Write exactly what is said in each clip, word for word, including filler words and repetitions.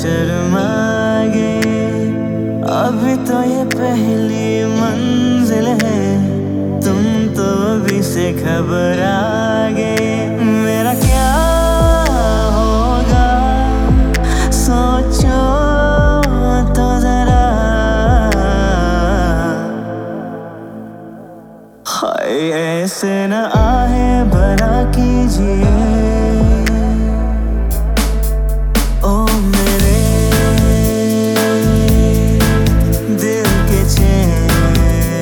शर्मा गए। अभी तो ये पहली मंजिल है, तुम तो अभी से घबरा गए। मेरा क्या होगा सोचो तो जरा, हाय ऐसे न आहे भरा कीजिए। ओ मेरे दिल के चैन,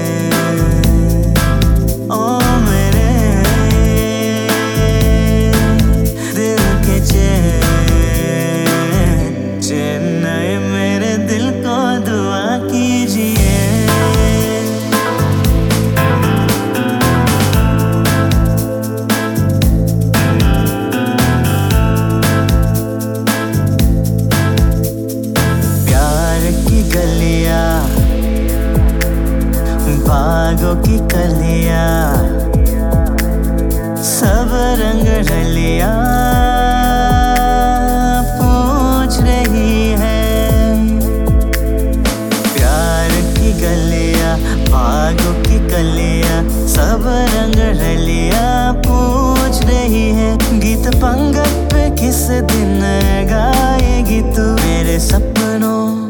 ओ मेरे दिल के चैन, चेन्नई मेरे दिल को दुआ कीजिए। बागों की कलिया सब रंग ढलिया पूछ रही है। प्यार की गलिया बागों की कलिया सब रंग ढलिया पूछ रही है। गीत पंगत पे किस दिन गाएगी तू मेरे सपनों